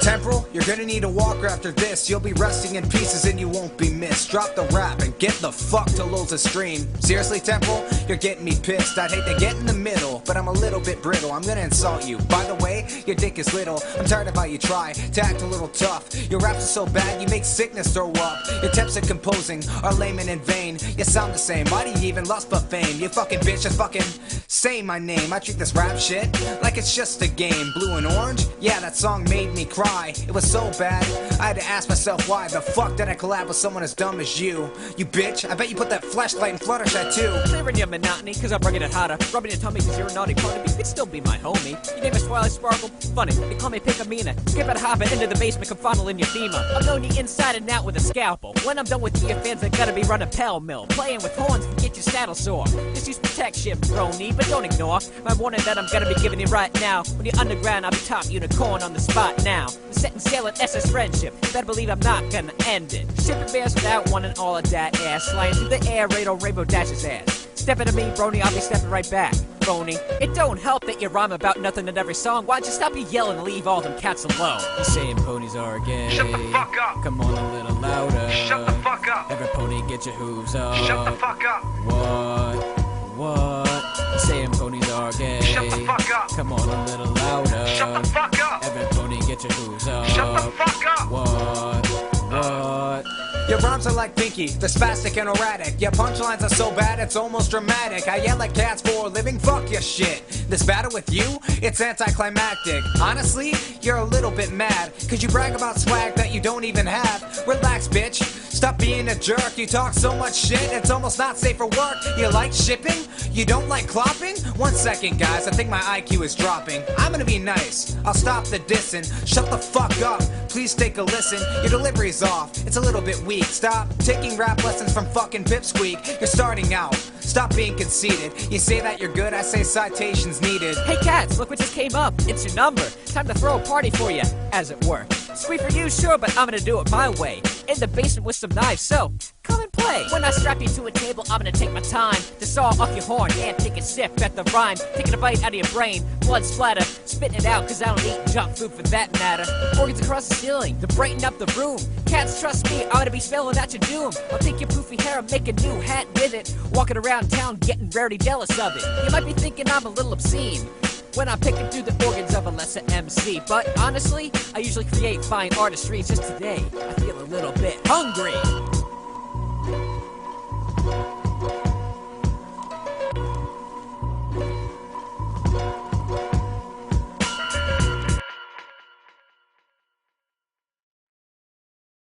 Temporal, you're gonna need a walker after this. You'll be resting in pieces and you won't be missed. Drop the rap and get the fuck to Lulza's stream. Seriously, Temporal, you're getting me pissed. I'd hate to get in the middle, but I'm a little bit brittle. I'm gonna insult you. By the way, your dick is little. I'm tired of how you try to act a little tough. Your raps are so bad, you make sickness throw up. Your attempts at composing are lame and in vain. You sound the same, why do you even lust for fame? You fucking bitch, just fucking say my name. I treat this rap shit like it's just a game. Blue and orange? Yeah, that song made me cry. It was so bad, I had to ask myself why the fuck did I collab with someone as dumb as you? You bitch, I bet you put that flashlight in Fluttershy too. Clearing your monotony, cause I'm bringing it hotter. Rubbing your tummy cause you're a naughty part of me. You could still be my homie. Your name is Twilight Sparkle. Funny, they call me Pickamina. Skip it, hop it into the basement, come funnel in your femur. I'm knowing you inside and out with a scalpel. When I'm done with you, your fans are gonna be running pell-mill. Playing with horns can get your saddle sore. Just use protection, brony, but don't ignore my warning that I'm gonna be giving you right now. When you're underground, I'll be top unicorn on the spot now. The setting sail at SS Friendship. Better believe I'm not gonna end it. Shipping bears without one and all of that ass. Flying through the air, radar rainbow dashes ass. Stepping to me, brony, I'll be stepping right back. Brony, it don't help that you rhyme about nothing in every song. Why don't you stop your yelling and leave all them cats alone? You saying ponies are gay. Shut the fuck up. Come on a little louder. Shut the fuck up. Every pony get your hooves up. Shut the fuck up. What? You saying ponies are gay. Shut the fuck up. Come on a little louder. Shut the fuck up. Every pony get your hooves up. Shut the fuck up. What? Your rhymes are like Pinky, they're spastic and erratic. Your punchlines are so bad it's almost dramatic. I yell at cats for a living, fuck your shit. This battle with you, it's anticlimactic. Honestly, you're a little bit mad, cause you brag about swag that you don't even have. Relax, bitch, stop being a jerk. You talk so much shit, it's almost not safe for work. You like shipping? You don't like clopping? 1 second, guys, I think my IQ is dropping. I'm gonna be nice, I'll stop the dissing. Shut the fuck up, please take a listen. Your delivery's off, it's a little bit weak. Stop taking rap lessons from fucking Pipsqueak. You're starting out, stop being conceited. You say that you're good, I say citations needed. Hey cats, look what just came up. It's your number. Time to throw a party for you, as it were. Sweet for you, sure, but I'm gonna do it my way. In the basement with some knives, so come and play. When I strap you to a table, I'm gonna take my time to saw off your horn and take a sip at the rhyme. Taking a bite out of your brain, blood splatter, spitting it out cause I don't eat junk food for that matter. Organs across the ceiling to brighten up the room. Cats, trust me, I'm gonna be spelling out your doom. I'll take your poofy hair and make a new hat with it. Walking around town getting rarely jealous of it. You might be thinking I'm a little obscene when I'm picking through the organs of a lesser MC. But honestly, I usually create fine artistry. Just today, I feel a little bit hungry.